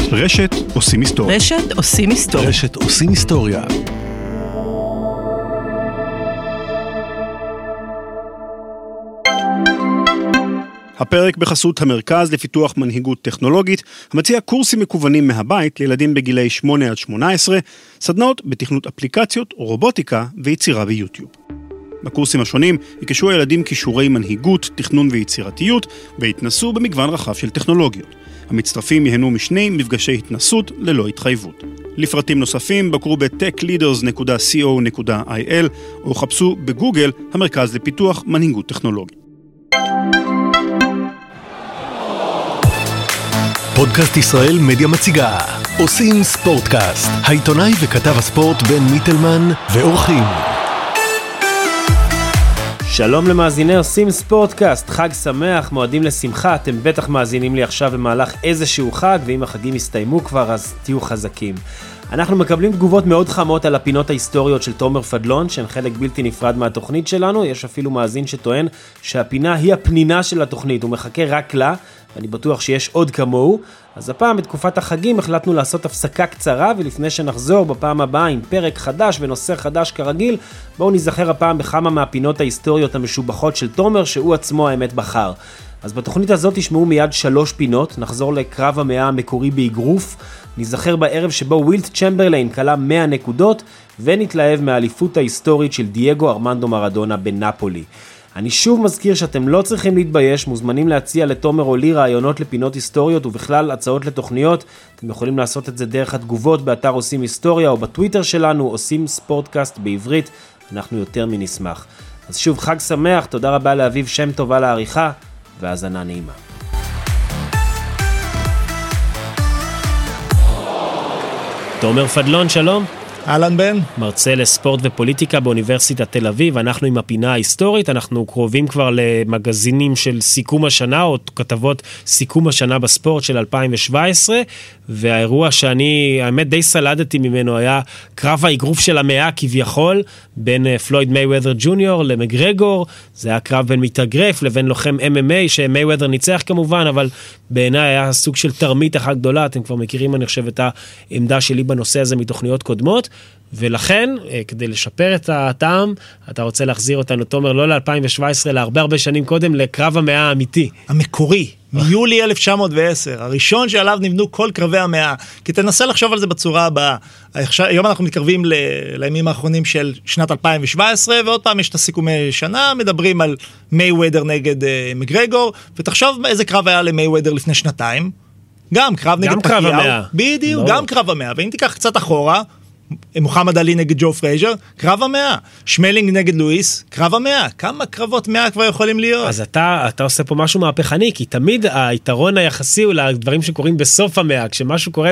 רשת עושים היסטוריה. רשת עושים היסטוריה. רשת עושים היסטוריה. הפרק בחסות המרכז לפיתוח מנהיגות טכנולוגית, המציע קורסים מקוונים מהבית לילדים בגילי 8 עד 18, סדנאות בתכנות אפליקציות, רובוטיקה ויצירה ביוטיוב. בקורסים השונים יקשו הילדים כישורי מנהיגות, תכנון ויצירתיות, והתנסו במגוון רחב של טכנולוגיות. המצטרפים יהנו משני מפגשי התנסות ללא התחייבות. לפרטים נוספים בקרו ב-techleaders.co.il או חפשו בגוגל המרכז לפיתוח מנהיגות טכנולוגית. פודקאסט ישראל מדיה מציגה עושים ספורטקאסט, העיתונאי וכתב הספורט בן מיטלמן ואורחים. שלום למאזיני עושים ספורטקאסט, חג שמח, מועדים לשמחה, אתם בטח מאזינים לי עכשיו במהלך איזשהו חג, ואם החגים הסתיימו כבר אז תהיו חזקים. אנחנו מקבלים תגובות מאוד חמות על הפינות ההיסטוריות של תומר פדלון, שהן חלק בלתי נפרד מהתוכנית שלנו. יש אפילו מאזין שטוען שהפינה היא הפנינה של התוכנית, הוא מחכה רק לה, ואני בטוח שיש עוד כמוהו. אז הפעם בתקופת החגים החלטנו לעשות הפסקה קצרה, ולפני שנחזור בפעם הבאה עם פרק חדש ונושא חדש כרגיל, בואו נזכר הפעם בכמה מהפינות ההיסטוריות המשובחות של תומר, שהוא עצמו האמת בחר. אז בתוכנית הזאת תשמעו מיד 3 פינות, נחזור לקרב המאה המקורי באגרוף, נזכר בערב שבו ווילט צ'מברליין קלה 100 נקודות, ונתלהב מהאליפות ההיסטורית של דייגו ארמנדו מרדונה בנפולי. אני שוב מזכיר שאתם לא צריכים להתבייש, מוזמנים להציע לתומר או לי רעיונות לפינות היסטוריות ובכלל הצעות לתוכניות. אתם יכולים לעשות את זה דרך התגובות באתר עושים היסטוריה או בטוויטר שלנו, עושים ספורטקאסט בעברית, אנחנו יותר מנשמח. אז שוב חג שמח, תודה רבה לאביב שם טובה לעריכה, והאזנה נעימה. תומר פדלון, שלום. אהלן בן. מרצה לספורט ופוליטיקה באוניברסיטת תל אביב, אנחנו עם הפינה ההיסטורית, אנחנו קרובים כבר למגזינים של סיכום השנה, או כתבות סיכום השנה בספורט של 2017, והאירוע שאני, האמת די סלדתי ממנו, היה קרב האגרוף של המאה כביכול, בין פלויד מייוודר ג'וניור למגרגור, זה היה קרב בין מתאגרף לבין לוחם MMA, שמייוודר ניצח כמובן, אבל בעיניי היה סוג של תרמית אחת גדולה, אתם כבר מכירים אני חושב את העמדה שלי בנושא הזה מתוכניות קודמות, ולכן, כדי לשפר את הטעם, אתה רוצה להחזיר אותנו, תומר, לא ל-2017, אלא הרבה שנים קודם, לקרב המאה האמיתי. המקורי, מיולי 1910, הראשון שעליו נבנו כל קרבי המאה. כי תנסה לחשוב על זה בצורה הבאה. היום אנחנו מתקרבים לימים האחרונים של שנת 2017, ועוד פעם יש את הסיכומי שנה, מדברים על מייוודר נגד מגרגור, ותחשוב איזה קרב היה למייוודר לפני שנתיים. גם קרב נגד פקיאו. בדיוק, גם קרב המאה. ואם תיקח קצת אחורה, מוחמד עלי נגד ג'ו פרייזר, קרב המאה. שמלינג נגד לואיס, קרב המאה. כמה קרבות מאה כבר יכולים להיות? אז אתה עושה פה משהו מהפכני, כי תמיד היתרון היחסי הוא לדברים שקורים בסוף המאה. כשמשהו קורה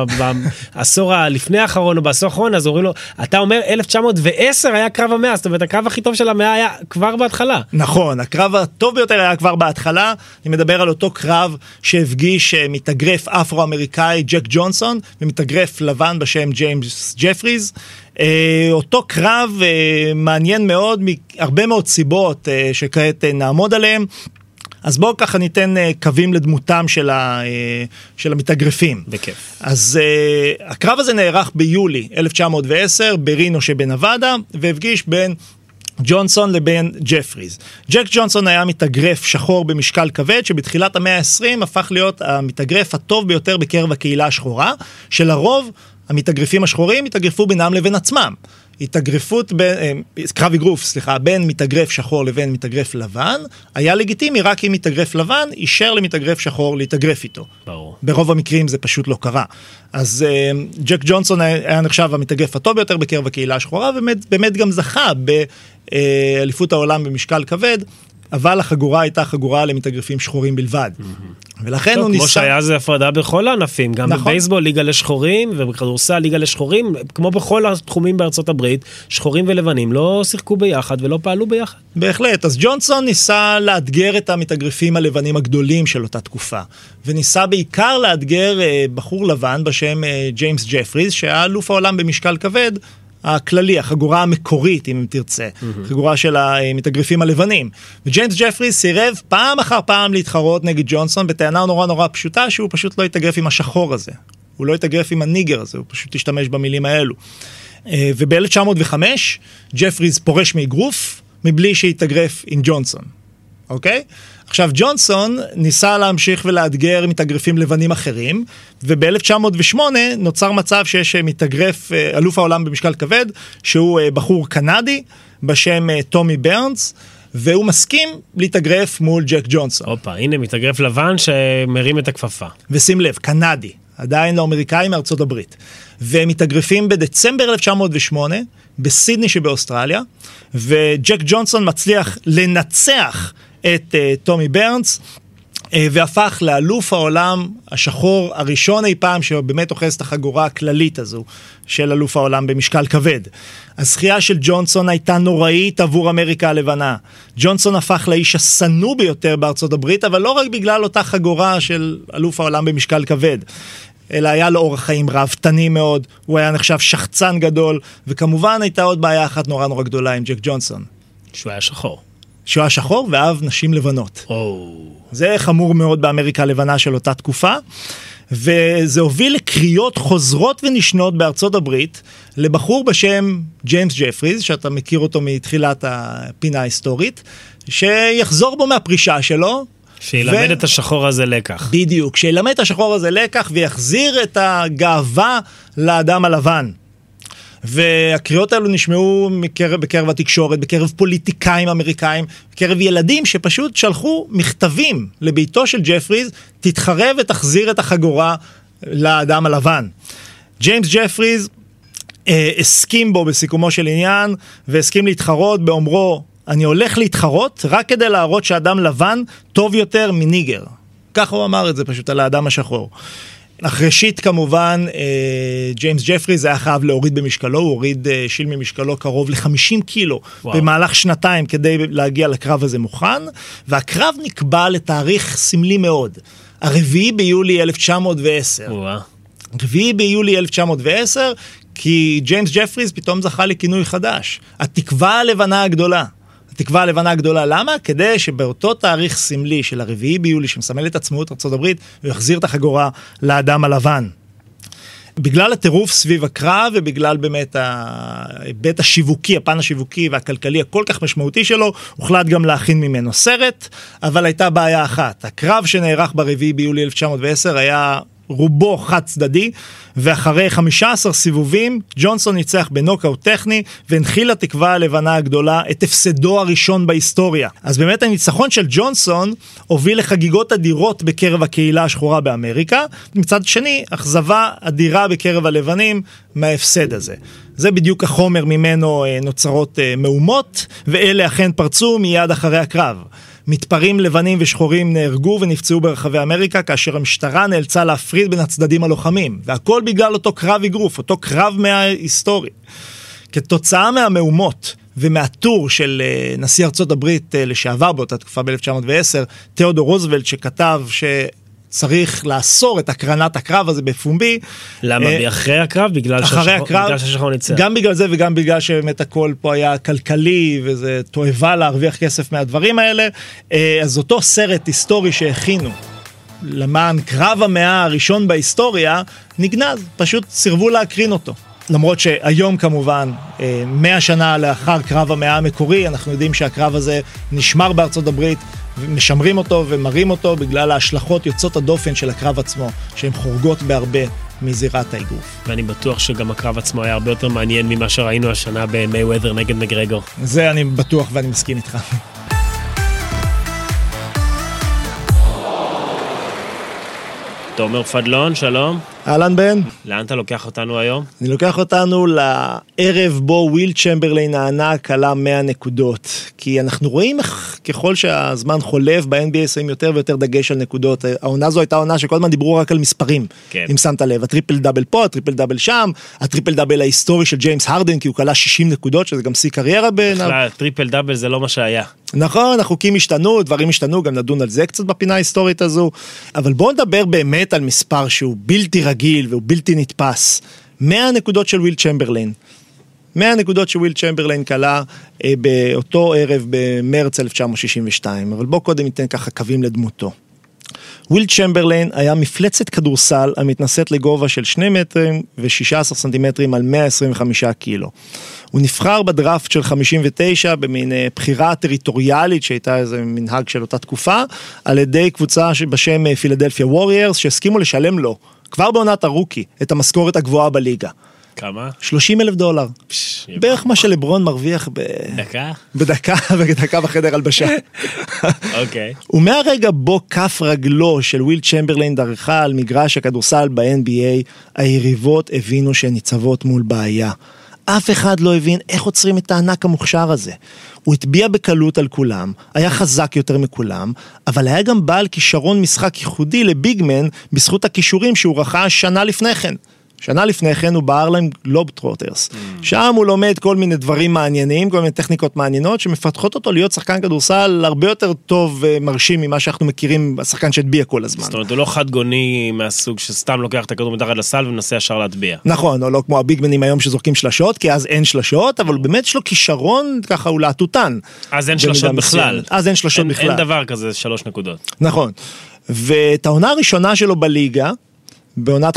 בעשור לפני האחרון או בעשור האחרון, אז אומרים לו, אתה אומר 1910 היה קרב המאה, זאת אומרת, הקרב הכי טוב של המאה היה כבר בהתחלה. נכון, הקרב הטוב ביותר היה כבר בהתחלה. אני מדבר על אותו קרב שהפגיש מתאגרף אפרו-אמריקאי ג'ק ג'ונסון, ומתאגרף לבן בשם ג'יימס ג'פריז. אותו קרב מעניין מאוד, מהרבה מאוד סיבות שכעת נעמוד עליהם. אז בואו ככה ניתן קווים לדמותם של המתאגרפים. בכיף. אז הקרב הזה נערך ביולי 1910 ברינו שבנבדה, והפגיש בין ג'ונסון לבין ג'פריז. ג'ק ג'ונסון היה מתאגרף שחור במשקל כבד, שבתחילת המאה ה-20 הפך להיות המתאגרף הטוב ביותר בקרב הקהילה השחורה, שלרוב המתאגרפים השחורים התאגרפו בינם לבין עצמם. קרב אגרוף, בין מתאגרף שחור לבין מתאגרף לבן, היה לגיטימי רק אם מתאגרף לבן אישר למתאגרף שחור להתאגרף איתו. ברור. ברוב המקרים זה פשוט לא קרה. אז ג'ק ג'ונסון היה נחשב המתאגרף הטוב ביותר בקרב הקהילה השחורה, ובאמת גם זכה באליפות העולם במשקל כבד, אבל החגורה הייתה חגורה למתאגרפים שחורים בלבד. ולכן הוא ניסה... כמו שהיה זה הפרדה בכל הענפים, גם בבייסבול ליגה לשחורים, ובכדורסל ליגה לשחורים, כמו בכל התחומים בארצות הברית, שחורים ולבנים לא שיחקו ביחד ולא פעלו ביחד. בהחלט, אז ג'ונסון ניסה לאתגר את המתאגרפים הלבנים הגדולים של אותה תקופה, וניסה בעיקר לאתגר בחור לבן בשם ג'יימס ג'פריז, שהיה אלוף העולם במשקל כבד, הכללי, החגורה המקורית, אם תרצה, חגורה של המתאגרפים הלבנים. וג'יימס ג'פריס סירב פעם אחר פעם להתחרות נגד ג'ונסון, בטענה נורא פשוטה, שהוא פשוט לא יתאגרף עם השחור הזה. הוא לא התאגרף עם הניגר הזה, הוא פשוט השתמש במילים האלו. וב-1905, ג'פריז פורש מאגרוף, מבלי שהתאגרף עם ג'ונסון. אוקיי? עכשיו, ג'ונסון ניסה להמשיך ולאתגר מתאגרפים לבנים אחרים, וב-1908 נוצר מצב שיש מתאגרף אלוף העולם במשקל כבד, שהוא בחור קנדי, בשם טומי ברנס, והוא מסכים להתאגרף מול ג'ק ג'ונסון. אופה, הנה מתאגרף לבן שמרים את הכפפה. ושים לב, קנדי, עדיין לא אמריקאי מארצות הברית. והם מתאגרפים בדצמבר 1908, בסידני שבאוסטרליה, וג'ק ג'ונסון מצליח לנצח את טומי ברנס, והפך לאלוף העולם השחור הראשון אי פעם שבאמת אוחז את החגורה הכללית הזו של אלוף העולם במשקל כבד. הזכייה של ג'ונסון הייתה נוראית עבור אמריקה הלבנה. ג'ונסון הפך לאיש השנוא ביותר בארצות הברית, אבל לא רק בגלל אותה חגורה של אלוף העולם במשקל כבד, אלא היה לו אורח חיים ראוותני מאוד, הוא היה נחשב שחצן גדול, וכמובן הייתה עוד בעיה אחת נורא נורא גדולה עם ג'ק ג'ונסון. שהוא היה שחור. שהוא היה שחור ואהב נשים לבנות. זה חמור מאוד באמריקה הלבנה של אותה תקופה, וזה הוביל לקריאות חוזרות ונשנות בארצות הברית, לבחור בשם ג'יימס ג'פריז, שאתה מכיר אותו מתחילת הפינה ההיסטורית, שיחזור בו מהפרישה שלו, שילמד את השחור הזה לקח. בדיוק, שילמד את השחור הזה לקח, ויחזיר את הגאווה לאדם הלבן. והקריאות האלו נשמעו בקרב התקשורת, בקרב פוליטיקאים אמריקאים, בקרב ילדים שפשוט שלחו מכתבים לביתו של ג'פריז, תתחרב ותחזיר את החגורה לאדם הלבן. ג'יימס ג'פריז הסכים בו בסיכומו של עניין, והסכים להתחרות באומרו, אני הולך להתחרות רק כדי להראות שאדם לבן טוב יותר מניגר. ככה הוא אמר את זה פשוט על האדם השחור. ראשית כמובן, ג'יימס ג'פריז היה חייב להוריד במשקלו, הוא הוריד שיל ממשקלו קרוב ל-50 קילו, במהלך שנתיים כדי להגיע לקרב הזה מוכן, והקרב נקבע לתאריך סמלי מאוד, 4 ביולי 1910. 4 ביולי 1910, כי ג'יימס ג'פריז פתאום זכה לכינוי חדש, התקווה הלבנה הגדולה. התקווה הלבנה הגדולה, למה? כדי שבאותו תאריך סמלי של 4 ביולי, שמסמל את עצמאות ארצות הברית, הוא יחזיר את החגורה לאדם הלבן. בגלל הטירוף סביב הקרב, ובגלל באמת ההיבט השיווקי, הפן השיווקי והכלכלי הכל כך משמעותי שלו, הוחלט גם להכין ממנו סרט, אבל הייתה בעיה אחת. הקרב שנערך ב4 ביולי 1910 היה רובו חד צדדי, ואחרי 15 סיבובים, ג'ונסון ניצח בנוקאוט טכני, והנחיל לתקווה הלבנה הגדולה את הפסדו הראשון בהיסטוריה. אז באמת הניצחון של ג'ונסון הוביל לחגיגות אדירות בקרב הקהילה השחורה באמריקה, מצד שני, אכזבה אדירה בקרב הלבנים מההפסד הזה. זה בדיוק החומר ממנו נוצרות מהומות, ואלה אכן פרצו מיד אחרי הקרב. מתפרים לבנים ושחורים נהרגו ונפצעו ברחבי אמריקה, כאשר המשטרה נאלצה להפריד בין הצדדים הלוחמים, והכל בגלל אותו קרב אגרוף, אותו קרב מההיסטורי. כתוצאה מהמהומות ומהטור של נשיא ארצות הברית לשעבר באותה תקופה ב-1910, תיאודור רוזוולט, שכתב צריך לאסור את הקרנת הקרב הזה בפומבי. למה? אחרי הקרב? בגלל שהשחור ניצח. גם בגלל זה וגם בגלל שבאמת הכל פה היה כלכלי, וזה תועבה להרוויח כסף מהדברים האלה. אז אותו סרט היסטורי שהכינו למען קרב המאה הראשון בהיסטוריה, נגנז, פשוט סירבו להקרין אותו. למרות שהיום כמובן, 100 שנה לאחר קרב המאה המקורי, אנחנו יודעים שהקרב הזה נשמר בארצות הברית, משמרים אותו ומראים אותו בגלל ההשלכות יוצאות הדופן של הקרב עצמו, שהן חורגות בהרבה מזירת האגרוף. ואני בטוח שגם הקרב עצמו היה הרבה יותר מעניין ממה שראינו השנה במייוודר נגד מגרגור. זה אני בטוח ואני מסכים איתך. תומר פדלון, שלום. אהלן בן. לאן אתה לוקח אותנו היום? אני לוקח אותנו לערב בו וויל צ'מברליין הענק עלה 100 נקודות. כי אנחנו רואים ככל שהזמן חולף, ב-NBA שמים יותר ויותר דגש על נקודות. העונה זו הייתה עונה שכל הזמן דיברו רק על מספרים. כן. אם שמת לב, הטריפל דאבל פה, הטריפל דאבל שם, הטריפל דאבל ההיסטורי של ג'יימס הרדן, כי הוא קלה 60 נקודות, שזה גם שיא קריירה בעיניו. בכלל, טריפל דאבל זה לא מה שהיה. נכון, החוקים השתנו, דברים השתנו, גם נדון על זה קצת בפינה ההיסטורית הזו. אבל בואו נדבר באמת על מספר שהוא בלתי רגיל והוא בלתי נתפס. 100 נקודות של וויל צ'מברליין. 100 נקודות שוויל צ'מברליין קלה באותו ערב במרץ 1962. אבל בואו קודם ניתן ככה קווים לדמותו. וויל צ'מברליין היה מפלצת כדורסל המתנשאת לגובה של 2 מטרים ו16 סנטימטרים על 125 קילו. הוא נבחר בדראפט של 59 במין בחירה טריטוריאלית שהייתה איזה מנהג של אותה תקופה, על ידי קבוצה בשם פילדלפיה ווריירס שהסכימו לשלם לו, כבר בעונת הרוקי, את המשכורת הגבוהה בליגה. כמה? $30,000. בערך מה שלברון מרוויח בדקה בחדר הלבשה. אוקיי. ומהרגע בו כף רגלו של וויל צ'מברליין דרכה על מגרש הכדורסל ב-NBA, היריבות הבינו שהן ניצבות מול בעיה. אף אחד לא הבין איך עוצרים את הענק המוכשר הזה. הוא התביע בקלות על כולם, היה חזק יותר מכולם, אבל היה גם בעל כישרון משחק ייחודי לביגמן בזכות הכישורים שהוא רכש שנה לפני כן. שנה לפני כן הוא בהרלם גלובטרוטרס. שם הוא לומד כל מיני דברים מעניינים, כל מיני טכניקות מעניינות, שמפתחות אותו להיות שחקן כדורסל הרבה יותר טוב ומרשים ממה שאנחנו מכירים, השחקן שהטביע כל הזמן. זאת אומרת, הוא לא חד גוני מהסוג שסתם לוקח את הכדור מתחת לסל ומנסה ישר להטביע. נכון, או לא כמו הביגמנים היום שזורקים שלשות, כי אז אין שלשות, אבל באמת יש לו כישרון, ככה הוא להטוטן. אז אין שלשות בכלל. אז אין שלשות בכלל. אין דבר כזה 3 נקודות. נכון. ואת העונה הראשונה שלו בליגה, בעונת 59-60,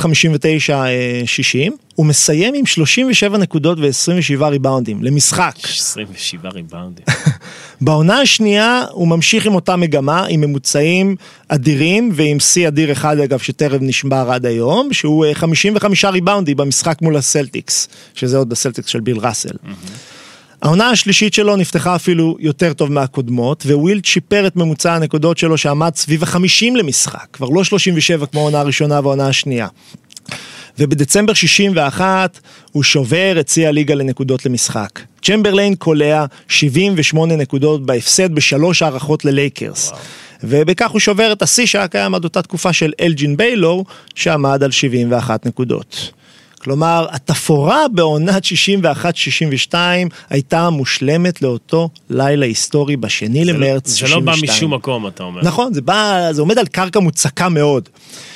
הוא מסיים עם 37 נקודות ו-27 ריבאונדים למשחק. 27 ריבאונדים. בעונה השנייה הוא ממשיך עם אותה מגמה, עם ממוצעים אדירים, ועם שיא אדיר אחד אגב שטרם נשבר עד היום, שהוא 55 ריבאונדים במשחק מול הסלטיקס, שזה עוד הסלטיקס של ביל ראסל. העונה השלישית שלו נפתחה אפילו יותר טוב מהקודמות, וויל שיפר את ממוצע הנקודות שלו שעמד סביב ה-50 למשחק, כבר לא 37 כמו העונה הראשונה והעונה השנייה. ובדצמבר 61 הוא שובר את שיא הליגה לנקודות למשחק. צ'מברליין קולע 78 נקודות בהפסד בשלוש הערכות ללייקרס. ובכך הוא שובר את השיא שהיה קיים עד אותה תקופה של אלג'ין ביילור, שעמד על 71 נקודות. כלומר, התפאורה בעונת 61-62 הייתה מושלמת לאותו לילה היסטורי בשני למרץ 62. זה לא בא משום מקום, אתה אומר. נכון, זה עומד על קרקע מוצקה מאוד.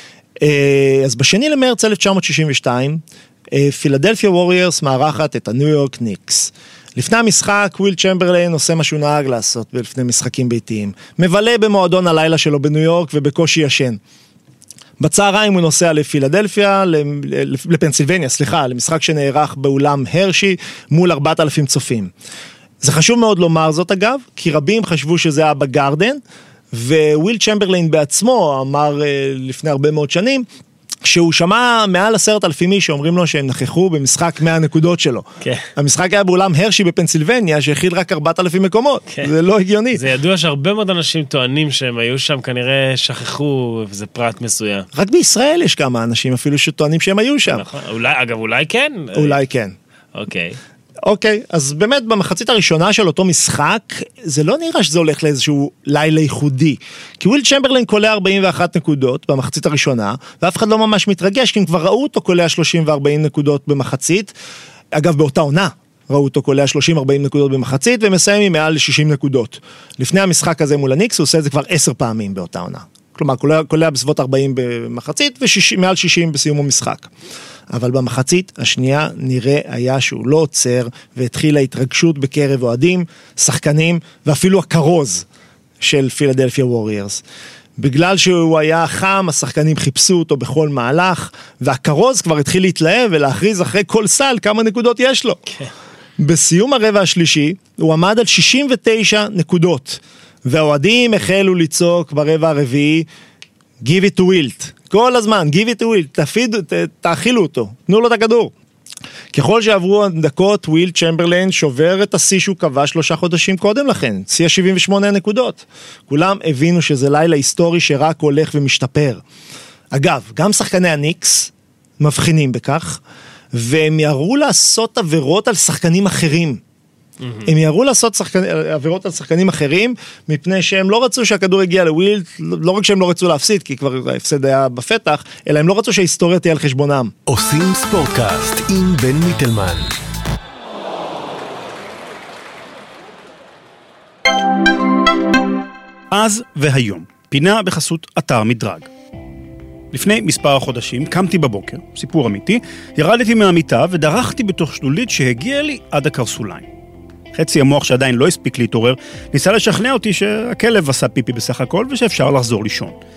אז בשני למרץ 1962, פילדלפיה ווריירס מארחת את הניו יורק ניקס. לפני המשחק, וויל צ'מברליין עושה מה שהוא נהג לעשות לפני משחקים ביתיים. מבלה במועדון הלילה שלו בניו יורק ובקושי ישן. בצהריים הוא נוסע לפילדלפיה, לפנסילבניה, למשחק שנערך באולם הרשי מול 4,000 צופים. זה חשוב מאוד לומר זאת אגב, כי רבים חשבו שזה היה בגרדן, וויל צ'מברליין בעצמו אמר לפני הרבה מאוד שנים, שהוא שמע מעל 10,000 איש שאומרים לו שהם נכחו במשחק 100 נקודות שלו. כן. המשחק היה באולם הרשי בפנסילבניה, שהכיל רק 4,000 מקומות. כן. זה לא הגיוני. זה ידוע שהרבה מאוד אנשים טוענים שהם היו שם, כנראה שכחו, וזה פרט מסוים. רק בישראל יש כמה אנשים אפילו שטוענים שהם היו שם. נכון. אגב, אולי כן? אולי כן. אוקיי, אז באמת במחצית הראשונה של אותו משחק, זה לא נראה שזה הולך לאיזשהו לילה ייחודי. כי וויל צ'מברליין קולע 41 נקודות במחצית הראשונה, ואף אחד לא ממש מתרגש, כי הם כבר ראו אותו קולע 30 ו-40 נקודות במחצית. אגב, באותה עונה ראו אותו קולע 30-40 נקודות במחצית, ומסיים עם מעל 60 נקודות. לפני המשחק הזה מול הניקס, הוא עושה את זה כבר 10 פעמים באותה עונה. כלומר, קולע בסביבות 40 במחצית, ומעל 60 בסיום המשחק. אבל במחצית השנייה נראה היה שהוא לא עוצר, והתחילה התרגשות בקרב אוהדים, שחקנים, ואפילו הכרוז של פילדלפיה ווריירס. בגלל שהוא היה חם, השחקנים חיפשו אותו בכל מהלך, והכרוז כבר התחיל להתלהב ולהכריז אחרי כל סל כמה נקודות יש לו. Okay. בסיום הרבע השלישי, הוא עמד על 69 נקודות, והאוהדים החלו לצעוק ברבע הרביעי, give it to Wilt. כל הזמן, give it to Wilt, תאכילו אותו, תנו לו את הכדור. ככל שעברו דקות, וויל צ'מברליין שובר את השיא שהוא קבע 3 חודשים קודם לכן, שיא 78 נקודות. כולם הבינו שזה לילה היסטורי שרק הולך ומשתפר. אגב, גם שחקני הניקס מבחינים בכך, והם יראו לעשות עבירות על שחקנים אחרים. הם יראו לעשות עבירות על שחקנים אחרים, מפני שהם לא רצו שהכדור יגיע לוויל, לא רק שהם לא רצו להפסיד, כי כבר ההפסד היה בפתח, אלא הם לא רצו שההיסטוריה תהיה על חשבונם. עושים ספורטקאסט עם בן מיטלמן. אז והיום, פינה בחסות אתר מדרג. לפני מספר חודשים קמתי בבוקר, סיפור אמיתי, ירדתי מהמיטה ודרכתי בתוך שלולית שהגיעה לי עד הקרסוליים. חצי המוח שעדיין לא הספיק להתעורר, ניסה לשכנע אותי שהכלב עשה פיפי בסך הכל ושאפשר לחזור לישון.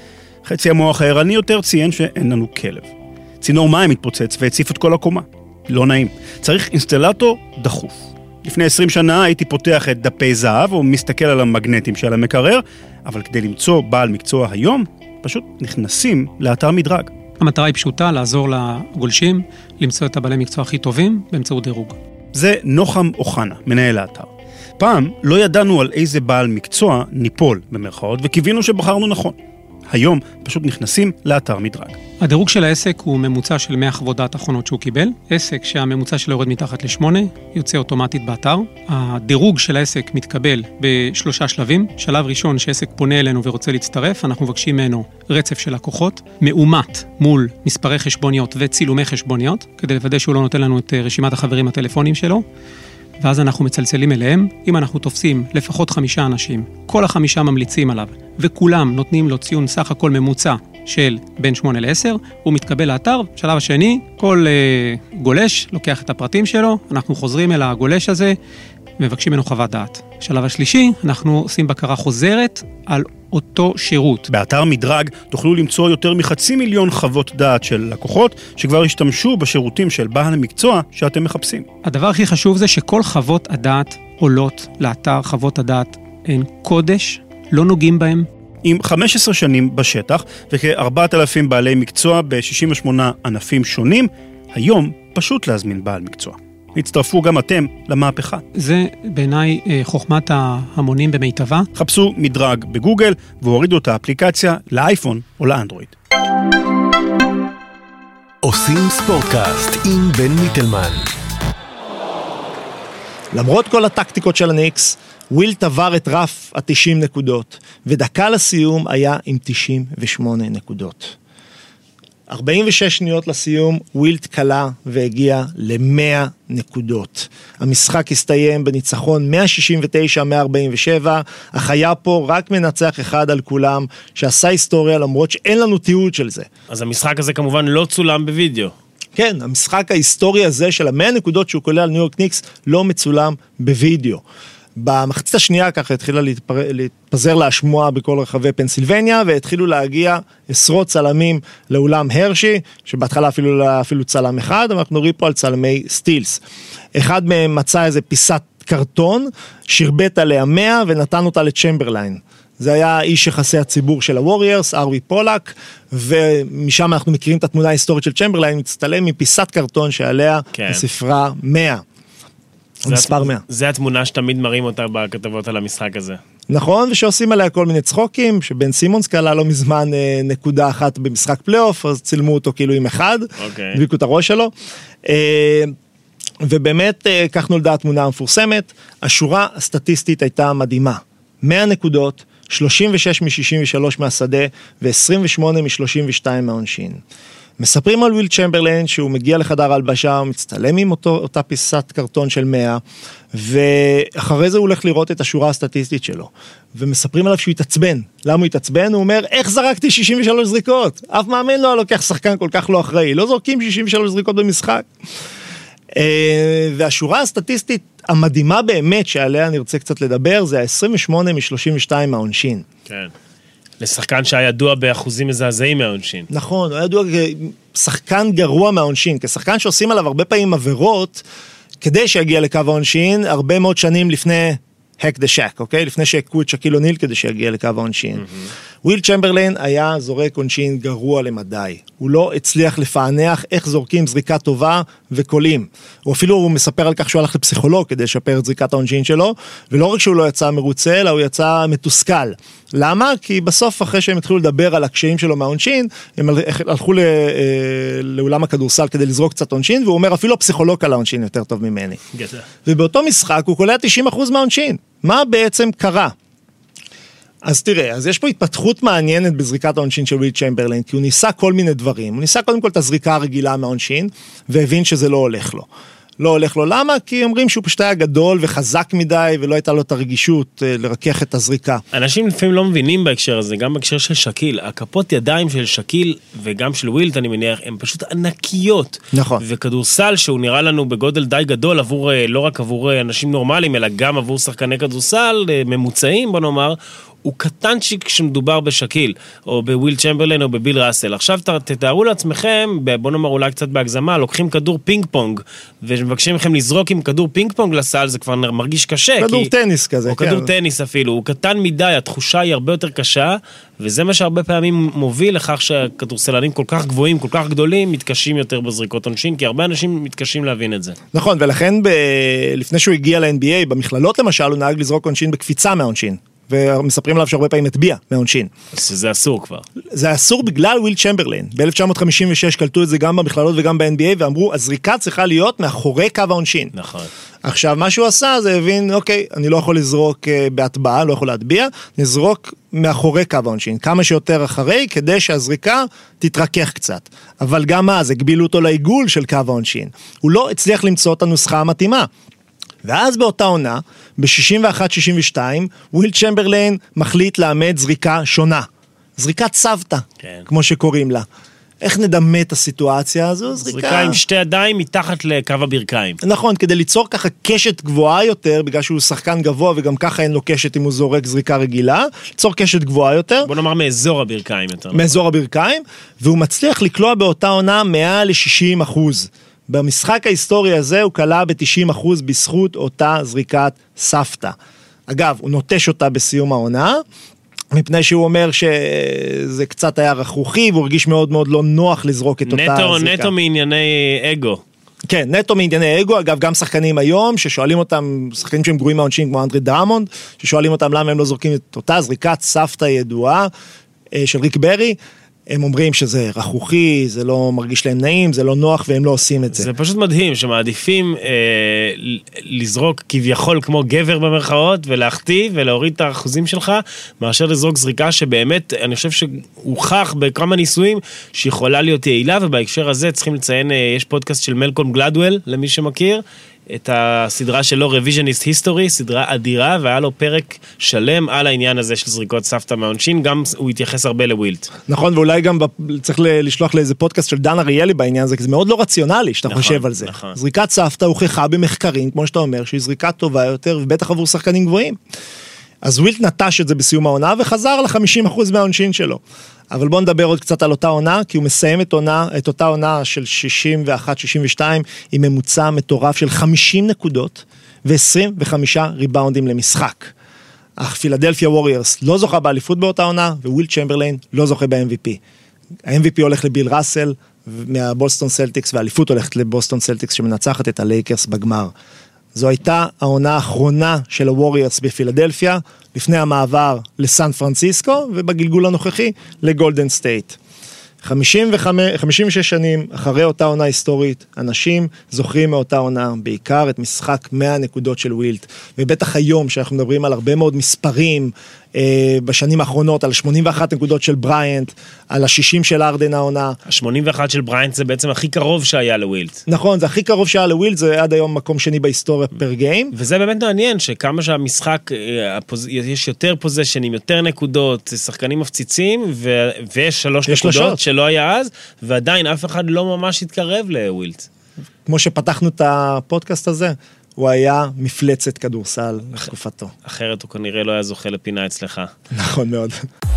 חצי המוח הערני יותר ציין שאין לנו כלב. צינור מים התפוצץ והציף את כל הקומה. לא נעים. צריך אינסטלטור דחוף. לפני 20 שנה הייתי פותח את דפי זהב או מסתכל על המגנטים של המקרר, אבל כדי למצוא בעל מקצוע היום, פשוט נכנסים לאתר מדרג. המטרה היא פשוטה, לעזור לגולשים, למצוא את הבעלי מקצוע הכי טובים באמצעות דירוג. זה נוחם אוחנה, מנהל האתר. פעם לא ידענו על איזה בעל מקצוע ניפול במרכאות, וקיווינו שבחרנו נכון. היום פשוט נכנסים לאתר מדרג. הדירוג של העסק הוא ממוצע של 100 חוות דעת אחרונות שהוא קיבל. עסק שהממוצע שלו יורד מתחת ל8, יוצא אוטומטית באתר. הדירוג של העסק מתקבל ב3 שלבים. שלב ראשון שעסק פונה אלינו ורוצה להצטרף, אנחנו מבקשים ממנו רצף של לקוחות, מאומת מול מספרי חשבוניות וצילומי חשבוניות, כדי לוודא שהוא לא נותן לנו את רשימת החברים הטלפונים שלו. ואז אנחנו מצלצלים אליהם. אם אנחנו תופסים לפחות 5 אנשים, כל 5 ממליצים עליו, וכולם נותנים לו ציון סך הכל ממוצע של בין 8 ל-10, הוא מתקבל לאתר. בשלב השני, כל גולש לוקח את הפרטים שלו, אנחנו חוזרים אל הגולש הזה, מבקשים ממנו חוות דעת. בשלב השלישי, אנחנו עושים בקרה חוזרת על אותו שירות. באתר מדרג תוכלו למצוא יותר מ500,000 חוות דעת של לקוחות שכבר השתמשו בשירותים של בעל המקצוע שאתם מחפשים. הדבר הכי חשוב זה שכל חוות הדעת עולות לאתר. חוות הדעת הן קודש, לא נוגעים בהם. עם 15 שנים בשטח וכ4,000 בעלי מקצוע ב68 ענפים שונים, היום פשוט להזמין בעל מקצוע. הצטרפו גם אתם למהפכה. זה בעיניי חוכמת ההמונים במיטבה. חפשו מדרג בגוגל והורידו את האפליקציה לאייפון או לאנדרואיד. עושים ספורטקאסט עם בן מיטלמן. למרות כל הטקטיקות של הניקס, ווילט עבר את רף ה-90 נקודות, ודקה לסיום היה עם 98 נקודות. 46 שניות לסיום, ווילט קלה והגיע ל100 נקודות. המשחק הסתיים בניצחון 169-147, אך היה פה רק מנצח אחד על כולם, שעשה היסטוריה למרות שאין לנו תיעוד של זה. אז המשחק הזה כמובן לא צולם בווידאו. כן, המשחק ההיסטורי הזה של 100 נקודות שהוא כולל על ניו יורק ניקס לא מצולם בווידאו. במחצית השנייה ככה התחילה להתפזר להשמוע בכל רחבי פנסילבניה, והתחילו להגיע עשרות צלמים לאולם הרשי, שבהתחלה אפילו צלם אחד, אבל אנחנו נראים פה על צלמי סטילס. אחד מהם מצא איזה פיסת קרטון, שרבט עליה 100 ונתן אותה לצ'מברליין. זה היה איש יחסי הציבור של הווריירס, ארווי פולק, ומשם אנחנו מכירים את התמונה ההיסטורית של צ'מברליין, מצטלם מפיסת קרטון שעליה הספרה 100. מספר 100. זה התמונה שתמיד מראים אותה בכתבות על המשחק הזה. נכון, ושעושים עליה כל מיני צחוקים, שבן סימונס קלה לא מזמן נקודה אחת במשחק פלייאוף, אז צילמו אותו כאילו עם אחד, דביקו את הראש שלו. ובאמת, כך נולדה התמונה המפורסמת, השורה הסטטיסטית הייתה מדהימה. 100 נקודות, 36 מ-63 מהשדה, ו-28 מ-32 מהעונשין. מספרים על ווילט צ'מברליין שהוא מגיע לחדר הלבשה, הוא מצטלם עם אותה פיסת קרטון של 100, ואחרי זה הוא הולך לראות את השורה הסטטיסטית שלו, ומספרים עליו שהוא התעצבן. למה הוא התעצבן? הוא אומר, איך זרקתי 63 זריקות? אף מאמן לא לוקח שחקן כל כך לא אחראי, לא זורקים 63 זריקות במשחק. והשורה הסטטיסטית המדהימה באמת שעליה נרצה קצת לדבר, זה ה-28 מ-32 מהעונשין. כן. לשחקן שהיה ידוע באחוזים מזעזעים מהעונשין. נכון, הוא היה ידוע כשחקן גרוע מהעונשין, כשחקן שעושים עליו הרבה פעמים עבירות, כדי שיגיע לקו העונשין, הרבה מאוד שנים לפני hack the shack, אוקיי? לפני שהקו את שקיל אוניל כדי שיגיע לקו העונשין. ווילט צ'מברליין היה זורק עונשין גרוע למדי. הוא לא הצליח לפענח איך זורקים זריקה טובה וקולים. או אפילו הוא מספר על כך שהוא הלך לפסיכולוג כדי לשפר את זריקת העונשין שלו, ולא רק שהוא לא יצא מרוצה, אלא הוא יצא מתוסכל. למה? כי בסוף אחרי שהם התחילו לדבר על הקשיים שלו מהעונשין, הם הלכו לאולם הכדורסל כדי לזרוק קצת עונשין, והוא אומר אפילו הפסיכולוג על העונשין יותר טוב ממני. ובאותו משחק הוא קולע 90% מהעונשין. מה בעצם קרה? אז תראה, אז יש פה התפתחות מעניינת בזריקת העונשין של ווילט צ'מברליין, כי הוא ניסה כל מיני דברים. הוא ניסה קודם כל את הזריקה הרגילה מהעונשין, והבין שזה לא הולך לו. לא הולך לו, למה? כי אומרים שהוא פשוט היה גדול וחזק מדי, ולא הייתה לו את הרגישות לרכך את הזריקה. אנשים לפעמים לא מבינים בהקשר הזה, גם בהקשר של שקיל. הכפות ידיים של שקיל וגם של ווילט, אני מניח, הן פשוט ענקיות. נכון. וכדורסל שהוא נראה לנו בגודל די גדול, לא רק עבור אנשים נורמליים, אלא גם עבור שחקני כדורסל ממוצעים, בוא נאמר, הוא קטנצ'יק כשמדובר בשקיל, או בוויל צ'מברליין או בביל ראסל. עכשיו תתארו לעצמכם, בוא נאמר אולי קצת בהגזמה, לוקחים כדור פינג פונג, ומבקשים לכם לזרוק עם כדור פינג פונג לסל, זה כבר מרגיש קשה. כדור טניס כזה. או כדור טניס אפילו, הוא קטן מדי, התחושה היא הרבה יותר קשה, וזה מה שהרבה פעמים מוביל לכך שהכדורסלנים כל כך גבוהים, כל כך גדולים, מתקשים יותר בזריקות עונשין, כי הרבה אנשים מתקשים להבין את זה. נכון, ולכן לפני שהוא הגיע ל-NBA, במכללות למשל, הוא נהג לזרוק עונשין בקפיצה מהעונשין. ומספרים עליו שהרבה פעמים הטביע מהעונשין. שזה אסור כבר. זה אסור בגלל וויל צ'מברליין. ב-1956 קלטו את זה גם במכללות וגם ב-NBA, ואמרו, הזריקה צריכה להיות מאחורי קו העונשין. נכון. עכשיו, מה שהוא עשה, זה הבין, אוקיי, אני לא יכול לזרוק בהטבעה, לא יכול להטביע, נזרוק מאחורי קו העונשין, כמה שיותר אחרי, כדי שהזריקה תתרכך קצת. אבל גם אז, הגבילו אותו לעיגול של קו העונשין. הוא לא הצליח למצוא את הנוסחה המתאימה. ואז באותה עונה, ב-61-62, וויל צ'מברליין מחליט לאמץ זריקה שונה. זריקת סבתא, כן. כמו שקוראים לה. איך נדמה את הסיטואציה הזו? זריקה עם שתי ידיים מתחת לקו הברכיים. נכון, כדי ליצור ככה קשת גבוהה יותר, בגלל שהוא שחקן גבוה וגם ככה אין לו קשת אם הוא זורק זריקה רגילה, ליצור קשת גבוהה יותר. בוא נאמר מאזור הברכיים יותר. מאזור הברכיים, והוא מצליח לקלוע באותה עונה מעל ל-60%. במשחק ההיסטורי הזה הוא קלע ב-90% בזכות אותה זריקת סבתא. אגב, הוא נוטש אותה בסיום העונה, מפני שהוא אומר שזה קצת היה רכרוכי, והוא הרגיש מאוד מאוד לא נוח לזרוק את אותה זריקה. נטו מענייני אגו. כן, נטו מענייני אגו, אגב, גם שחקנים היום, ששואלים אותם, שחקנים שהם גרועים מהעונשין, כמו אנדרי דרמונד, ששואלים אותם למה הם לא זורקים את אותה זריקת סבתא ידועה של ריק ברי, הם אומרים שזה רכוכי, זה לא מרגיש להם נעים, זה לא נוח, והם לא עושים את זה. זה פשוט מדהים, שמעדיפים לזרוק כביכול כמו גבר במרכאות, ולהחטיא ולהוריד את האחוזים שלך, מאשר לזרוק זריקה שבאמת, אני חושב שהוכח בכמה ניסויים, שיכולה להיות יעילה, ובהקשר הזה צריכים לציין, יש פודקאסט של מלקום גלדוול, למי שמכיר, את הסדרה שלו, Revisionist History, סדרה אדירה, והיה לו פרק שלם על העניין הזה של זריקות סבתא מהעונשין, גם הוא התייחס הרבה לווילט. נכון, ואולי גם צריך לשלוח לאיזה פודקאסט של דן אריאלי בעניין הזה, כי זה מאוד לא רציונלי שאתה חושב על זה. זריקת סבתא הוכחה במחקרים, כמו שאתה אומר, שהיא זריקה טובה יותר, ובטח עבור שחקנים גבוהים. אז ווילט נטש את זה בסיום העונה, וחזר ל-50% מהעונשין שלו. אבל בואו נדבר עוד קצת על אותה עונה, כי הוא מסיים את אותה עונה של 61-62, עם ממוצע מטורף של 50 נקודות, ו-25 ריבאונדים למשחק. אך פילדלפיה ווריירס לא זוכה באליפות באותה עונה, וויל צ'מברליין לא זוכה ב-MVP. ה-MVP הולך לביל ראסל, מהבוסטון סלטיקס, והאליפות הולכת לבוסטון סלטיקס, שמנצחת את הלייקרס בגמר. זו הייתה העונה האחרונה של הווריירס בפילדלפיה, לפני המעבר לסן פרנסיסקו, ובגלגול הנוכחי לגולדן סטייט. 56 שנים אחרי אותה עונה היסטורית, אנשים זוכרים מאותה עונה, בעיקר את משחק 100 נקודות של ווילט, ובטח היום שאנחנו מדברים על הרבה מאוד מספרים, בשנים האחרונות, על 81 נקודות של בריינט, על ה-60 של ארדן העונה. ה-81 של בריינט זה בעצם הכי קרוב שהיה לווילט. נכון, זה הכי קרוב שהיה לווילט, זה עד היום מקום שני בהיסטוריה פר גיים. וזה באמת מעניין, שכמה שהמשחק, יש יותר פוזיישנים, יותר נקודות, שחקנים מפציצים, ויש 3 נקודות שלא היה אז, ועדיין אף אחד לא ממש התקרב לווילט. כמו שפתחנו את הפודקאסט הזה, הוא היה מפלצת כדורסל לתקופתו. אחרת הוא כנראה לא היה זוכה לפינה אצלך. נכון מאוד.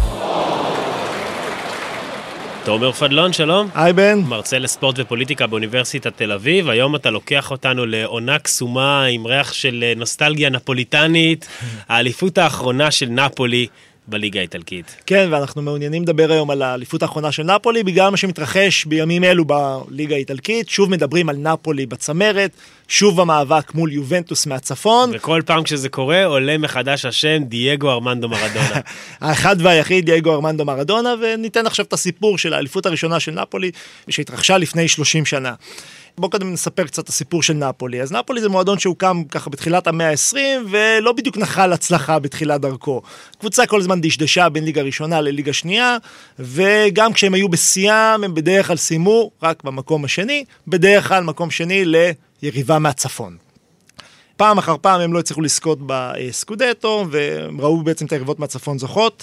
תומר פדלון, שלום. היי בן. מרצה לספורט ופוליטיקה באוניברסיטת תל אביב. היום אתה לוקח אותנו לעונה קסומה עם ריח של נוסטלגיה נפוליטנית, האליפות האחרונה של נפולי בליגה האיטלקית. כן, ואנחנו מעוניינים לדבר היום על האליפות האחרונה של נפולי, בגלל מה שמתרחש בימים אלו בליגה האיטלקית. שוב מדברים על נפולי בצמרת, שוב המאבק מול יובנטוס מהצפון. וכל פעם כשזה קורה, עולה מחדש השם דייגו ארמנדו מרדונה. האחד והיחיד דייגו ארמנדו מרדונה, וניתן עכשיו את הסיפור של האליפות הראשונה של נפולי, שהתרחשה לפני 30 שנה. בואו קודם נספר קצת את הסיפור של נפולי. אז נפולי זה מועדון שהוקם ככה בתחילת המאה ה-20, ולא בדיוק נחל הצלחה בתחילת דרכו. קבוצה כל הזמן דשדשה בין ליגה ראשונה לליגה שנייה, וגם כשהם היו בשיאם, הם בדרך כלל סיימו רק במקום השני, בדרך כלל מקום שני ליריבה מהצפון. פעם אחר פעם הם לא הצליחו לזכות בסקודטו, והם ראו בעצם את היריבות מהצפון זוכות,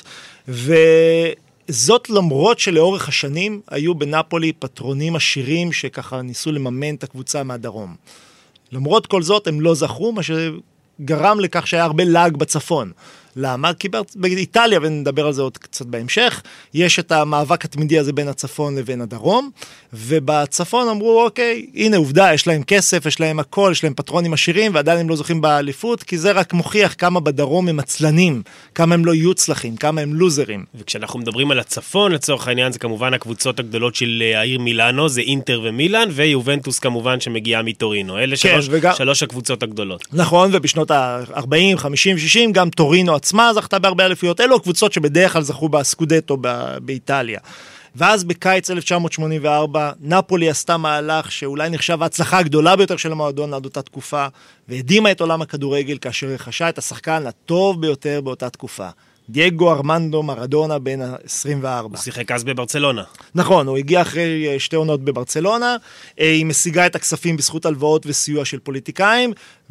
זאת למרות שלאורך השנים היו בנפולי פטרונים עשירים שככה ניסו לממן את הקבוצה מהדרום. למרות כל זאת הם לא זכו, מה שגרם לכך שהיה הרבה לאג בצפון. למה? כי באיטליה, ונדבר על זה עוד קצת בהמשך, יש את המאבק התמידי הזה בין הצפון לבין הדרום, ובצפון אמרו, אוקיי, הנה עובדה, יש להם כסף, יש להם הכל, יש להם פטרונים עשירים, ועדיין הם לא זוכים באליפות, כי זה רק מוכיח כמה בדרום הם עצלנים, כמה הם לא יהיו צלחים, כמה הם לוזרים. וכשאנחנו מדברים על הצפון, לצורך העניין, זה כמובן הקבוצות הגדולות של העיר מילאנו, זה אינטר ומילאן, ויובנטוס כמובן שמגיעה מטורינו. אלה שלוש הקבוצות הגדולות. נכון, ובשנות ה-40, 50, 60, גם טורינו עצמה זכתה בהרבה אליפויות. אלו הקבוצות שבדרך כלל זכו בסקודטו באיטליה. ואז בקיץ 1984, נפולי עשתה מהלך שאולי נחשב ההצלחה הגדולה ביותר של המועדון עד אותה תקופה, והדימה את עולם הכדורגל כאשר רכשה את השחקן הטוב ביותר באותה תקופה. דייגו ארמנדו מרדונה בן ה-24. הוא שיחק אז בברצלונה. נכון, הוא הגיע אחרי 2 עונות בברצלונה, היא משיגה את הכספים בזכות הלוואות וסיוע של פוליטיקאים,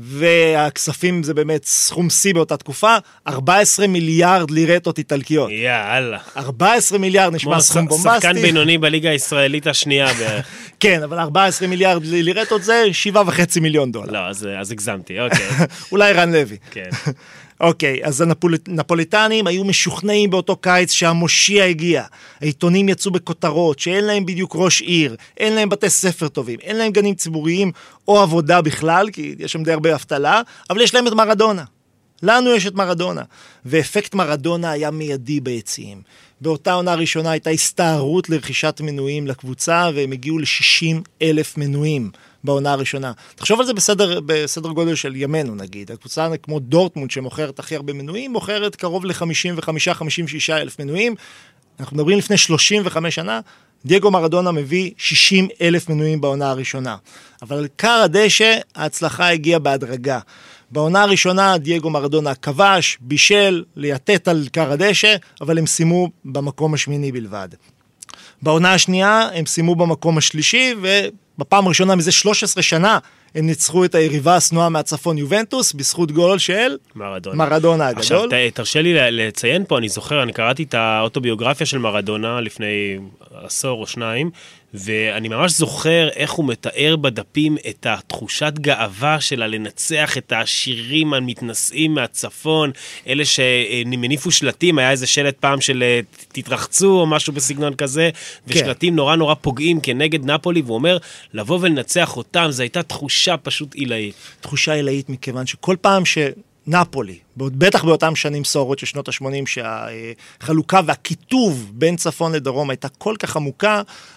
והכספים זה באמת סכום C באותה תקופה, 14 מיליארד לירטות איטלקיות. יאללה. 14 מיליארד נשמע סכום בומבסטי. שחקן בינוני בליגה הישראלית השנייה בערך. כן, אבל 14 מיליארד לירטות זה $7.5 מיליון. לא, אז הגזמתי, אוקיי. אולי רן לוי. כן. אוקיי, אז הנפוליטנים היו משוכנעים באותו קיץ שהמושיע הגיע. העיתונים יצאו בכותרות שאין להם בדיוק ראש עיר, אין להם בתי ספר טובים, אין להם גנים ציבוריים או עבודה בכלל, כי יש שם די הרבה אבטלה, אבל יש להם את מרדונה. לנו יש את מרדונה. ואפקט מרדונה היה מיידי ביציעים. באותה עונה הראשונה הייתה הסתערות לרכישת מנויים לקבוצה, והם הגיעו ל-60,000 מנויים בעונה הראשונה. תחשוב על זה בסדר גודל של ימינו נגיד. הקבוצה כמו דורטמונד שמוכרת הכי הרבה מנויים, מוכרת קרוב ל-55,000-56,000 מנויים. אנחנו מדברים לפני 35 שנה, דייגו מרדונה מביא 60,000 מנויים בעונה הראשונה. אבל על קר הדשא ההצלחה הגיעה בהדרגה. בעונה הראשונה דייגו מרדונה כבש, בישל, ליטט על קר הדשא, אבל הם סיימו במקום השמיני בלבד. בעונה השנייה הם סיימו במקום השלישי, ובפעם הראשונה מזה 13 שנה הם ניצחו את היריבה השנואה מהצפון יובנטוס, בזכות גול של מרדונה הגדול. עכשיו, תרשה לי לציין פה, אני זוכר, אני קראתי את האוטוביוגרפיה של מרדונה לפני 10 או 2, ואני ממש זוכר איך הוא מתאר בדפים את התחושת גאווה שלה לנצח את השירים המתנשאים מהצפון, אלה שמניפו שלטים, היה איזה שלט פעם של תתרחצו או משהו בסגנון כזה, ושלטים נורא נורא פוגעים כנגד נפולי, והוא אומר, לבוא ולנצח אותם, זו הייתה תחושה פשוט עילאית. תחושה עילאית מכיוון שכל פעם נפולי, בטח באותם שנים סוערות של שנות ה-80, שהחלוקה והכיתוב בין צפון לדרום הייתה כל כך עמוקה,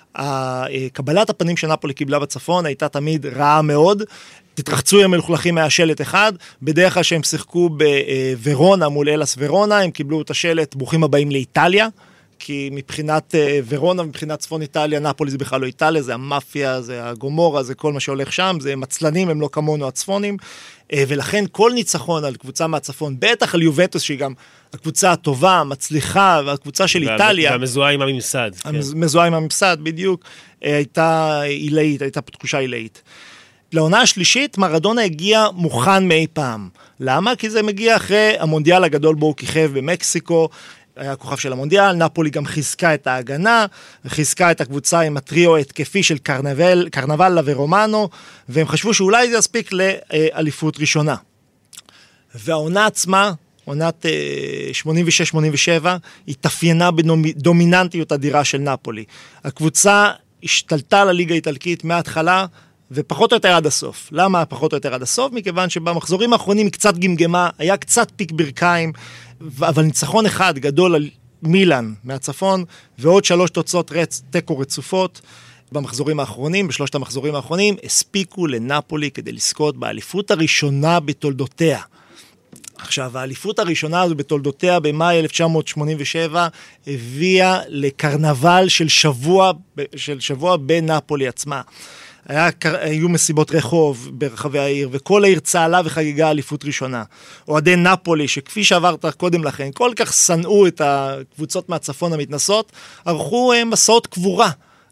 קבלת הפנים שנפולי קיבלה בצפון הייתה תמיד רעה מאוד, תתרחצו עם מלוכלכים מהשלט אחד, בדרך כלל שהם שיחקו בוורונה מול אלאס ורונה, הם קיבלו את השלט ברוכים הבאים לאיטליה, כי מבחינת ורונה, מבחינת צפון איטליה, נפולי זה בכלל לא איטליה, זה המאפיה, זה הגומורה, זה כל מה שהולך שם, זה מצלנים, הם לא כמונו הצפונים, ולכן כל ניצחון על קבוצה מהצפון, בטח על יובנטוס, שהיא גם הקבוצה הטובה, המצליחה, והקבוצה של איטליה. והמזוהה עם הממסד. המזוהה עם הממסד, בדיוק, הייתה עילאית, הייתה תחושה עילאית. לעונה השלישית, מרדונה הגיע מוכן מאי פעם. למה? כי זה מגיע אחרי המונדיאל הגדול בו הוא כיכב במקסיקו, היה הכוכב של המונדיאל, נפולי גם חיזקה את ההגנה, חיזקה את הקבוצה עם הטריו התקפי של קרנבלה ורומנו, והם חשבו שאולי זה יספיק לאליפות ראשונה. והעונה עצמה, עונת 86-87, התאפיינה בדומיננטיות אדירה של נפולי. הקבוצה השתלטה לליגה האיטלקית מההתחלה, ופחות או יותר עד הסוף. למה פחות או יותר עד הסוף? מכיוון שבמחזורים האחרונים קצת גמגמה, היה קצת פיק ברכיים, אבל ניצחון אחד גדול על מילאן מהצפון, ועוד 3 תוצאות תיקו רצופות במחזורים האחרונים, בשלושת המחזורים האחרונים, הספיקו לנפולי כדי לזכות באליפות הראשונה בתולדותיה. עכשיו, האליפות הראשונה הזו בתולדותיה במאי 1987 הביאה לקרנבל של שבוע בנפולי עצמה. היו מסיבות רחוב ברחבי העיר, וכל העיר צהלה וחגיגה אליפות ראשונה. אוהדי נפולי, שכפי שעברת קודם לכן, כל כך שנאו את הקבוצות מהצפון המתנסות, ערכו מסעות קבורה,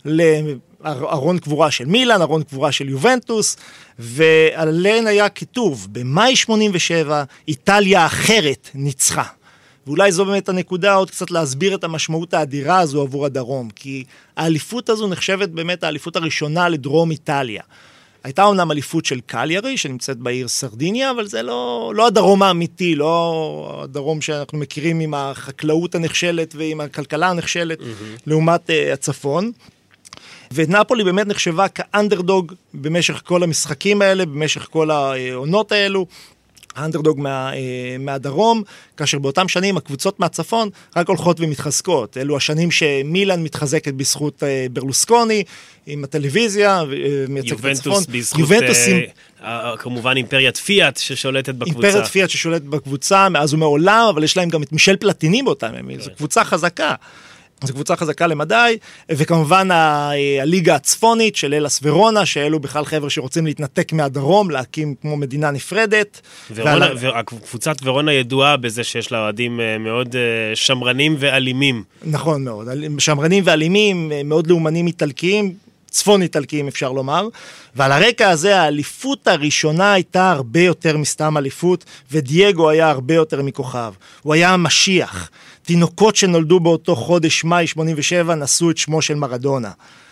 לארון קבורה של מילאן, ארון קבורה של יובנטוס, ועליהן היה כיתוב, במאי 87, איטליה אחרת ניצחה. ואולי זו באמת הנקודה עוד קצת להסביר את המשמעות האדירה הזו עבור הדרום, כי האליפות הזו נחשבת באמת האליפות הראשונה לדרום איטליה. הייתה אומנם אליפות של קליארי, שנמצאת בעיר סרדיניה, אבל זה לא הדרום האמיתי, לא הדרום שאנחנו מכירים עם החקלאות הנחשלת ועם הכלכלה הנחשלת, לעומת הצפון. ונפולי באמת נחשבה כאנדרדוג במשך כל המשחקים האלה, במשך כל העונות האלו, האנדרדוג מהדרום, כאשר באותם שנים הקבוצות מהצפון רק הולכות ומתחזקות. אלו השנים שמילאן מתחזקת בזכות ברלוסקוני, עם הטלוויזיה, מייצגת את הצפון. יובנטוס בזכות, כמובן אימפריית פיאט ששולטת בקבוצה. אימפריית פיאט ששולטת בקבוצה מאז ומעולם, אבל יש להם גם את מישל פלטיני באותם ימים. זו קבוצה חזקה. זו קבוצה חזקה למדי, וכמובן הליגה הצפונית של אלאס ורונה, שאלו בכלל חבר'ה שרוצים להתנתק מהדרום, להקים כמו מדינה נפרדת. קבוצת ורונה ידועה בזה שיש לה אוהדים מאוד שמרנים ואלימים. נכון מאוד, שמרנים ואלימים, מאוד לאומנים איטלקיים, צפון איטלקיים אפשר לומר, ועל הרקע הזה האליפות הראשונה הייתה הרבה יותר מסתם אליפות, ודייגו היה הרבה יותר מכוכב. הוא היה המשיח. תינוקות שנולדו באותו חודש מאי 87 נשאו את שמו של מרדונה.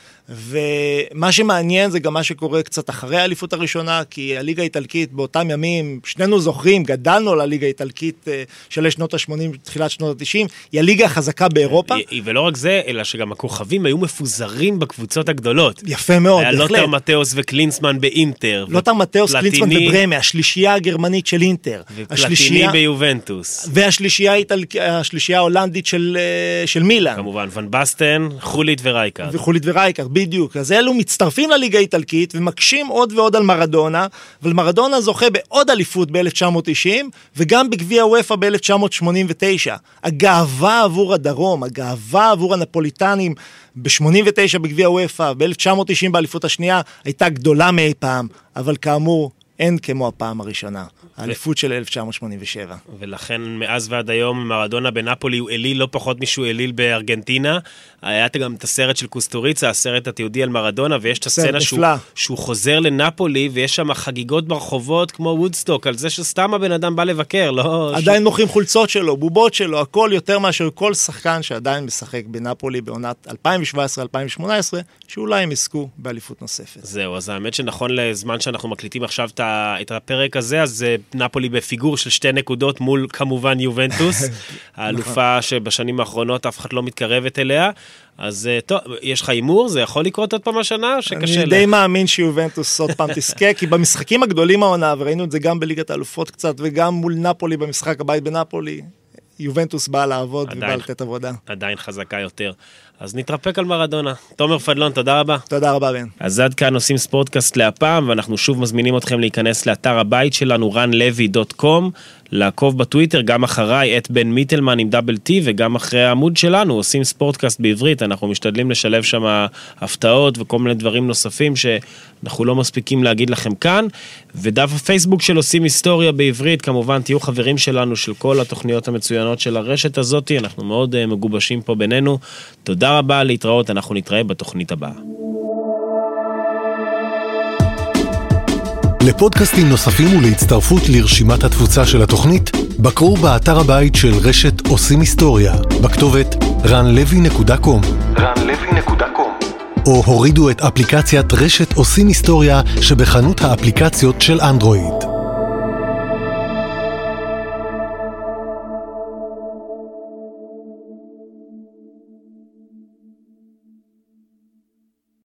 ומה שמעניין זה גם מה שקורה קצת אחרי האליפות הראשונה, כי הליגה האיטלקית באותם ימים, שנינו זוכרים, גדלנו על הליגה האיטלקית של שנות ה-80, תחילת שנות ה-90, היא הליגה החזקה באירופה. ולא רק זה, אלא שגם הכוכבים היו מפוזרים בקבוצות הגדולות. יפה מאוד, בהחלט. היה לוטר מתאוס וקלינסמן באינטר. לוטר מתאוס, קלינסמן וברמה, השלישייה הגרמנית של אינטר. ופלטיני ביובנטוס. והשלישייה ההולנדית של מילאן. כמובן, ון בסטן, חולית ורייקארד. וחולית ורייקארד. בדיוק, אז אלו מצטרפים לליגה האיטלקית ומקשים עוד ועוד על מרדונה, אבל מרדונה זוכה בעוד אליפות ב-1990 וגם בגביע הוופא ב-1989. הגאווה עבור הדרום, הגאווה עבור הנפוליטנים ב-89 בגביע הוופא, ב-1990 באליפות השנייה הייתה גדולה מאי פעם, אבל כאמור אין כמו הפעם הראשונה, האליפות של 1987. ולכן מאז ועד היום מרדונה בנפולי הוא אליל לא פחות משהו אליל בארגנטינה. היה גם את הסרט של קוסטוריצה, הסרט התיעודי על מרדונה, ויש את הסצנה שהוא חוזר לנפולי, ויש שם חגיגות ברחובות כמו וודסטוק, על זה שסתם הבן אדם בא לבקר, לא... עדיין מוכרים חולצות שלו, בובות שלו, הכל יותר מאשר כל שחקן שעדיין משחק בנפולי בעונת 2017-2018, שאולי הם יזכו באליפות נוספת. זהו, אז האמת שנכון לזמן שאנחנו מקליטים עכשיו את הפרק הזה, אז נפולי בפיגור של 2 נקודות מול כמובן יובנטוס, האלופה שבשנים האחרונות אף אחד לא מתקרבת אליה. אז טוב, יש לך אימור? זה יכול לקרות עוד פעם השנה? שקשה אני די מאמין שיובנטוס עוד פעם תזכה, כי במשחקים הגדולים העונה, וראינו את זה גם בליגת האלופות קצת, וגם מול נפולי במשחק הבית בנפולי, יובנטוס באה לעבוד ובאה לתת עבודה. עדיין חזקה יותר. אז נתרפק על מרדונה. תומר פדלון, תודה רבה. תודה רבה, בן. אז עד כאן עושים ספורטקאסט להפעם, ואנחנו שוב מזמינים אתכם להיכנס לאתר הבית שלנו, ranlevy.com, לעקוב בטוויטר, גם אחריי, בן מיטלמן עם דאבל טי, וגם אחרי העמוד שלנו, עושים ספורטקאסט בעברית, אנחנו משתדלים לשלב שם הפתעות וכל מיני דברים נוספים שאנחנו לא מספיקים להגיד לכם כאן, ודף הפייסבוק של עושים היסטוריה בעברית, כמובן תהיו חברים שלנו של כל התוכניות המצוינות של הרשת הזאת, אנחנו מאוד מגובשים פה בינינו. תודה רבה, להתראות, אנחנו נתראה בתוכנית הבאה. לפודקאסטים נוספים ולהצטרפות לרשימת התפוצה של התוכנית, בקרו באתר הבית של רשת עושים היסטוריה, בכתובת ranlevy.com או הורידו את אפליקציית רשת עושים היסטוריה שבחנות האפליקציות של אנדרואיד.